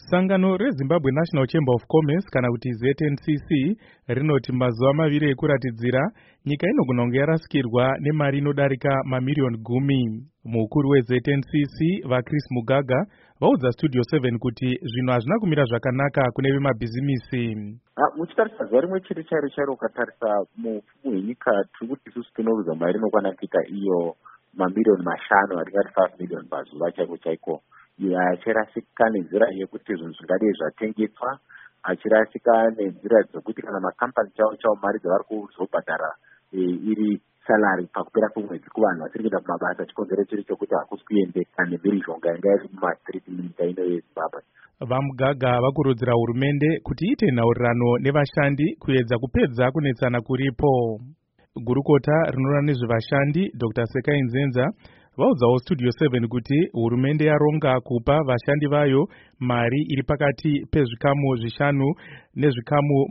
Sangano reZimbabwe National Chamber of Commerce kana kuti ZNCC rinoti mazuva maviri ekuratidzira nyika inogona kunge yarasikirwa nemari inodarika mamiliyoni 10. Mukuru weZNCC vaChris Mugaga vaudza Studio 7 kuti zvinhu hazvina kumira zvakanaka kune vemabhizimisi. Muchitarisa zuva rimwe chete chairo ukatarisa mupfumi hwenyika tiri kuti isusu tinoudza mari inokwana kuita iyo mamiliyoni 5 atingati 5 million pazuva chaiko iyo achirasika nenzira yekuti zvinhu zvingadei zvatengeswa, achirasika nenzira dzokuti kana makampani chavo mari dzavari kuzobhadhara iri salary pakupera kwemwedzi kuvanhu vasiri kuenda kumabasa, chikonzero chiri chokuti hakusi kuendeka nemhirizhonga yanga iri mumastriti munyika ino yeZimbabwe. VaMugaga vakurudzira hurumende kuti iite nhaurirano nevashandi kuedza kupedza kunetsana kuripo. Gurukota rinoona nezvevashandi Dr. Sekai Nzenza vaudzawo Studio 7 kuti hurumende yaronga kupa vashandi vayo mari iri pakati pezvikamu 5 nezvikamu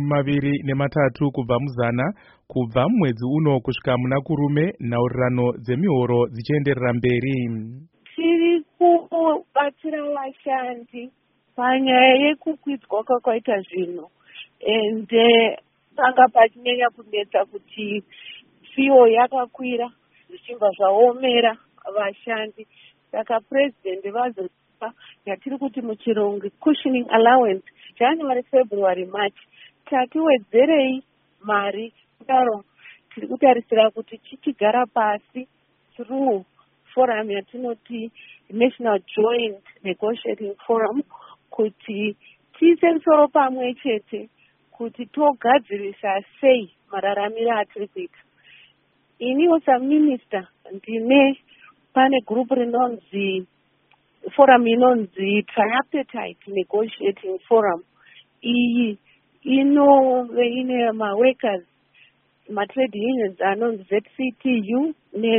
23 kubva muzana kubva mumwedzi uno kusvika muna kurume, nhaurirano dzemihoro dzichienderera mberi. Tiri kubatsira vashandi panyaya yekukwidzwa kwakaita zvinhu ende panga pachinyanya kunetsa kuti fiyo yakakwira zvichibva zvaomera vashandi. Saka president vazopa yatiri kuti muchirungu cushioning allowance January, February, March tatiwedzerei mari kudaro tiri kutarisira kuti chichigara pasi through forum yatinoti National Joint Negotiating Forum kuti tiise musoro pamwe chete kuti togadzirisa sei mararamiro atiri kuita. Iniwo saminister ndine pane group rinonzi forum inonzi Tripartite Negotiating Forum. Iyi inove ine maworkers matrade unions anonzi ZCTU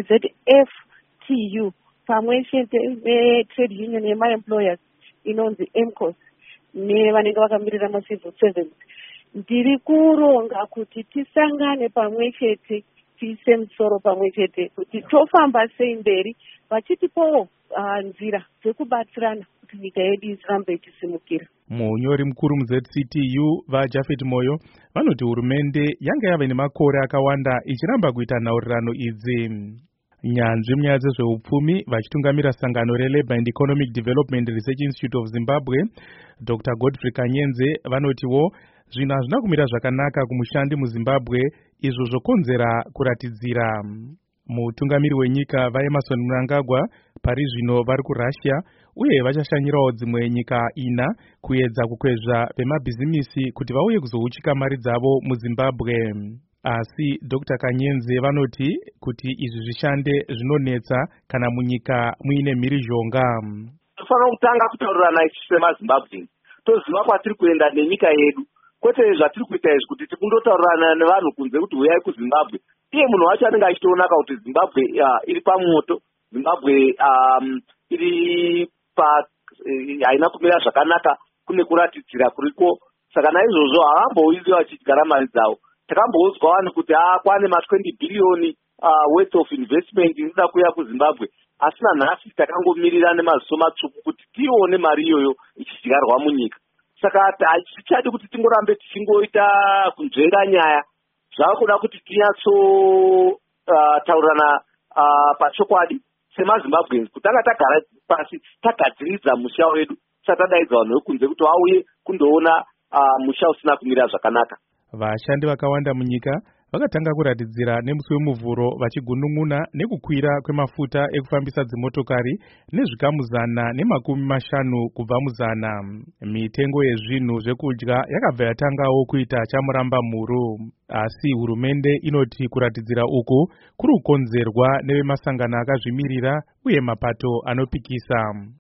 neZFTU pamwe chete netrade union yemaemployers inonzi MCOS nevanenge vakamirira macivil servants. Ndiri kuronga kuti tisangane pamwe chete tiise musoro pamwe chete kuti tofamba sei mberi vachitipowo nzira dzekubatsirana kuti nyika yedu isirambe ichisimukira. Munyori mukuru muZCTU vaJafet Moyo vanoti hurumende yanga yava nemakore akawanda ichiramba kuita nhaurirano idzi. Nyanzvi munyaya dzezveupfumi vachitungamira sangano reLabour and Economic Development Research Institute of Zimbabwe Dr. Godfrey Kanyenze vanotiwo zvinhu hazvina kumira zvakanaka kumushandi muZimbabwe, izvo zvokonzera kuratidzira. Mutungamiri wenyika vaEmerson Mnangagwa pari zvino vari kuRussia uye vachashanyirawo dzimwe nyika 4 kuedza kukwezva vemabhizimisi kuti vauye kuzouchika mari dzavo muZimbabwe. Asi Dr. Kanyenze vanoti kuti izvi zvishande zvinonetsa kana munyika muine mhirizhonga. Tofanira kutanga kutaurirana isu semaZimbabwe, toziva kwatiri kuenda nenyika yedu, kwete zvatiri kuita izvi kuti tikundotaurirana nevanhu kunze kuti uyai kuZimbabwe. Iye munhu wacho anenge achitoonaka kuti Zimbabwe iri pamoto, Zimbabwe iri haina kumira zvakanaka, kune kuratidzira kuriko. Saka naizvozvo havambouyiwa vachigara mari dzavo. Takamboudzwa vanhu kuti kwane ma20 billion worth of investment inoda kuuya kuZimbabwe, asi nanhasi takangomirira nemaziso matsvuku kuti tione mari iyoyo ichidyarwa munyika. Saka hatichadi kuti tingorambe tichingoita kunzvenga nyaya, zvava kuda kuti tinyatso-taurirana pachokwadi semaZimbabweans kuti tanga tagara pasi tagadziridza musha wedu tisati tadaidza vanhu vekunze kuti vauye kundoona musha usina kumira zvakanaka. Vashandi vakawanda munyika vakatanga kuratidzira nemusi wemuvhuro vachigunun'una nekukwira kwemafuta ekufambisa dzimotokari nezvikamu 150 kubva muzana. Mitengo yezvinhu zvekudya yakabva yatangawo kuita chamuramba mhuru, asi hurumende inoti kuratidzira uku kuri kukonzerwa nevemasangano akazvimirira uye mapato anopikisa.